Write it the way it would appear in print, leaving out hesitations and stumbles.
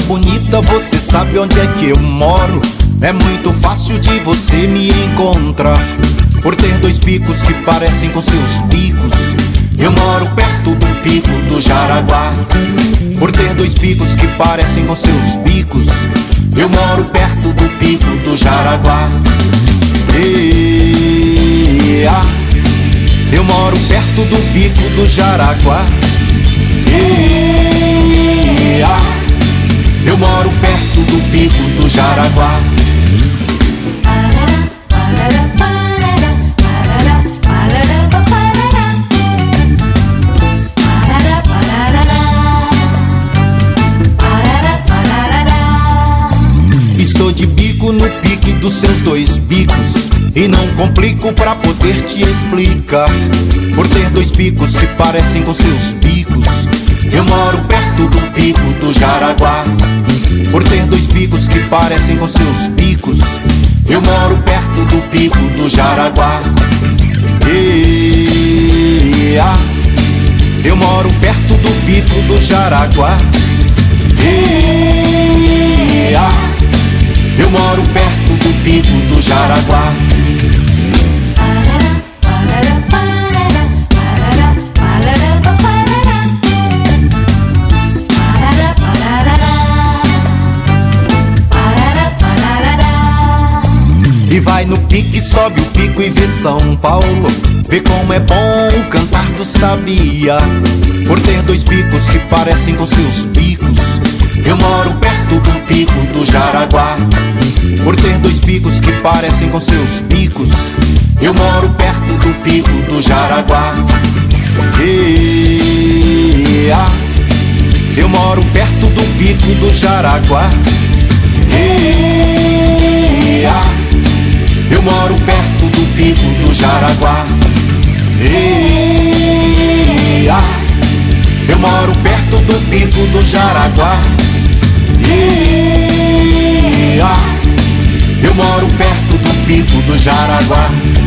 bonita, você sabe onde é que eu moro. É muito fácil de você me encontrar, por ter dois picos que parecem com seus picos. Eu moro perto do pico do Jaraguá. Por ter dois picos que parecem com seus picos, eu moro perto do pico do Jaraguá. Eu moro perto do pico do Jaraguá. Eu moro perto do pico do Jaraguá. Estou de bico no pique dos seus dois bicos, e não complico pra poder te explicar. Por ter dois picos que parecem com seus picos, eu moro perto do pico do Jaraguá. Por ter dois picos que parecem com seus picos, eu moro perto do pico do Jaraguá. Eu moro perto do pico do Jaraguá. Eu moro perto do pico do Jaraguá. E vai no pique, sobe o pico e vê São Paulo. Vê como é bom o cantar do Sabiá. Por ter dois picos que parecem com seus picos, eu moro perto do pico do Jaraguá. Por ter dois picos que parecem com seus picos, eu moro perto do pico do Jaraguá. Eu moro perto do pico do Jaraguá. Eu moro perto do pico do Jaraguá. Eu moro perto do pico do Jaraguá. Eu moro perto do pico do Jaraguá.